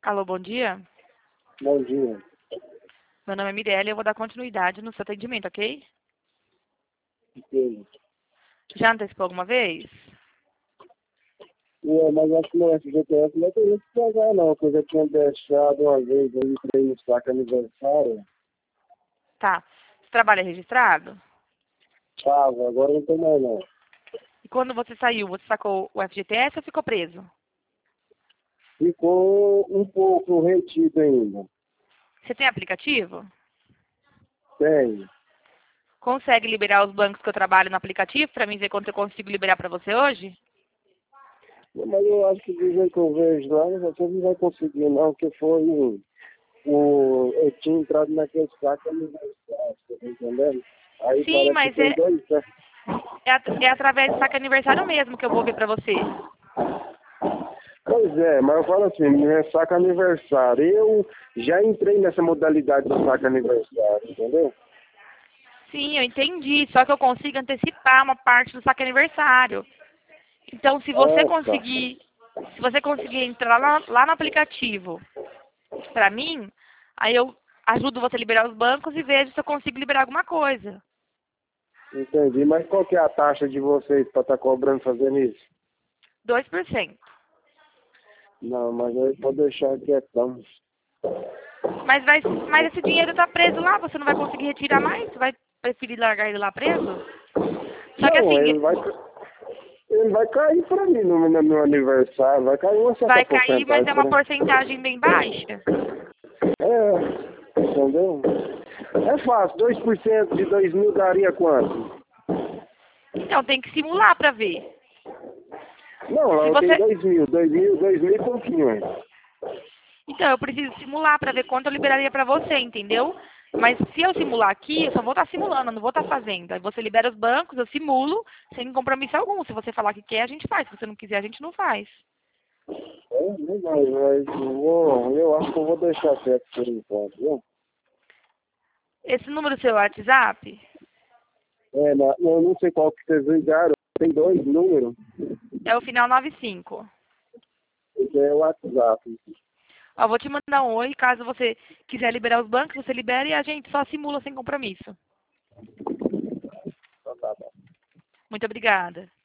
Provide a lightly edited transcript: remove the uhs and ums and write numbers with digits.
Alô, bom dia. Bom dia. Meu nome é Mirella e eu vou dar continuidade no seu atendimento, ok? Entendo. Já antecipou alguma vez? Mas acho que no FGTS não tem isso que pagar, não, porque eu já tinha deixado uma vez, eu entrei no saco aniversário, Tá. Você trabalha registrado? tava, agora não tem mais não. E quando você saiu, você sacou o FGTS ou ficou preso? Ficou um pouco retido ainda. Você tem aplicativo? Tem. Consegue liberar os bancos que eu trabalho no aplicativo para mim ver quanto eu consigo liberar para você hoje? Mas eu acho que do jeito que eu vejo lá, você não vai conseguir não, porque foi eu tinha entrado naquele saco aniversário, você tá entendendo? Aí Sim, parece que mas tem dois, né? é através do saque aniversário mesmo que eu vou ver para você. Pois é, mas eu falo assim, saco aniversário. Eu já entrei nessa modalidade do saco aniversário, entendeu? Sim, eu entendi. Só que eu consigo antecipar uma parte do saque aniversário. Então, Ah, tá. se você conseguir entrar lá no aplicativo para mim, aí eu ajudo você a liberar os bancos e vejo se eu consigo liberar alguma coisa. Entendi. Mas qual que é a taxa de vocês para estar cobrando fazendo isso? 2%. Não, mas aí pode deixar quietão. Mas esse dinheiro está preso lá, você não vai conseguir retirar mais? Você vai preferir largar ele lá preso? Só que Não, assim, ele vai cair para mim no meu aniversário, vai cair uma certa vai cair, mas porcentagem. é uma porcentagem bem baixa. É, entendeu? É fácil, 2% de 2.000 daria quanto? Então tem que simular para ver. Não, lá Se eu tenho você, 2.000 e pouquinho, hein? Então, eu preciso simular para ver quanto eu liberaria para você, entendeu? Mas se eu simular aqui, eu só vou estar simulando, eu não vou estar fazendo. Aí você libera os bancos, eu simulo, sem compromisso algum. Se você falar que quer, a gente faz. Se você não quiser, a gente não faz. Mas eu acho que eu vou deixar quieto por enquanto, viu? Esse número seu é o WhatsApp? Eu não sei qual que vocês ligaram, tem dois números, É o final 95. esse é o WhatsApp. Ó, vou te mandar um oi, caso você quiser liberar os bancos, você libera e a gente só simula sem compromisso. Então tá bom. Muito obrigada.